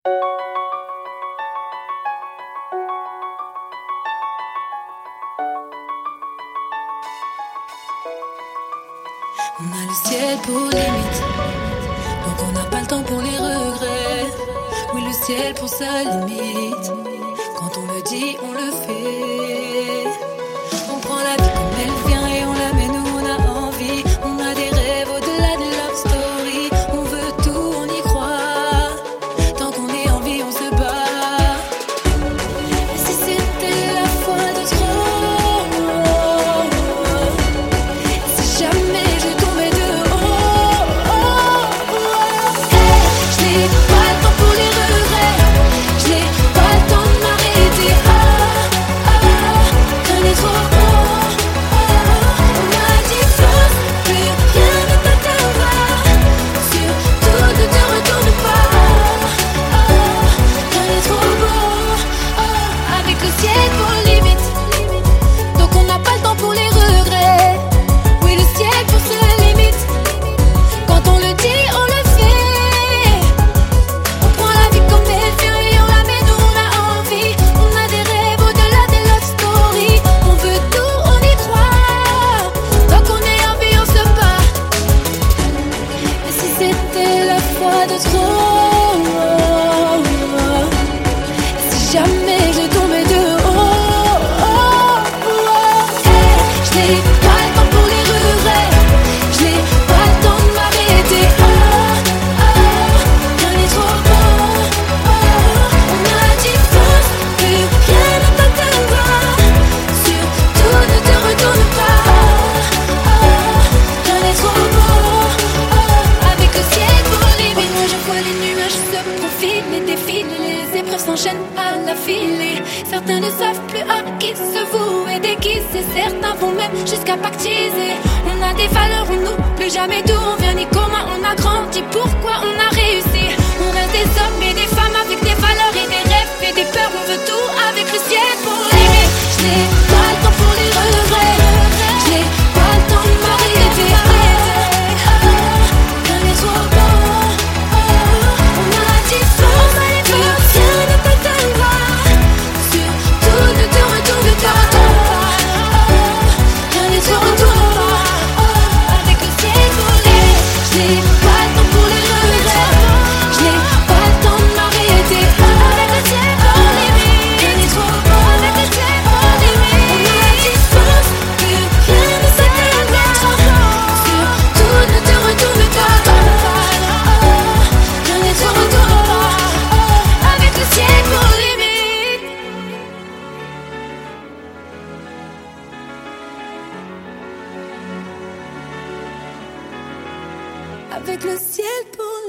On a le ciel pour limite, donc on n'a pas le temps pour les regrets. Oui, le ciel pour sa limite, quand on le dit, on le fait. On prend la vie comme elle vient et on la met où on a envie. On a des rêves au-delà de love story. On veut tout, on y croit. Tant qu'on est en vie, on se bat. Et si c'était la fois de trop, si jamais je tombais de haut, hey, je n'ai pas le temps pour les regrets. Je n'ai pas le temps de m'arrêter. Rien n'est trop haut. On m'a dit fonce, plus rien ne t'atteindra. Surtout ne te retourne pas. Rien n'est trop beau. Avec le ciel pour limite, donc on n'a pas le temps pour les regrets. Oui, le ciel pour ses limites, quand on le dit, on le fait. On prend la vie comme elle vient et on la met où on a envie. On a des rêves au-delà des love stories. On veut tout, on y croit. Tant qu'on est en vie, on se bat. Et si c'était la fois de trop, si jamais je tombais de haut, hey, je n'ai pas le temps pour les regrets. Je n'ai pas le temps de m'arrêter. Rien n'est trop beau. On m'a dit fonce, plus rien ne t'atteindra. Surtout ne te retourne pas. Rien n'est trop beau. Avec le ciel pour limite, moi je vois les nuages se profilent, les défilent, les épreuves s'enchaînent à la filée. Certains ne savent plus à qui se vouer, déguiser. Certains vont même jusqu'à pactiser. On a des valeurs, on n'oublie jamais d'où on vient ni comment on a grandi, pourquoi on a réussi. On reste des hommes et des femmes avec des valeurs et des rêves et des peurs. On veut tout avec le ciel pour limite. Je n'ai pas le temps pour les regrets. Je n'ai pas le temps de m'arrêter. Rien n'est trop beau. On m'a dit fonce, plus rien ne t'atteindra. Surtout ne te retourne pas. Rien n'est trop beau. Avec le ciel pour limite. Je n'ai pas le temps pour les regrets. Je n'ai pas le temps de m'arrêter. Avec le ciel pour limite. Rien n'est trop beau. Avec le ciel pour limite. On m'a dit fonce, plus rien ne s'atteindra. Surtout ne te retourne pas. Rien n'est trop beau. Avec le ciel pour limite. Avec le ciel pour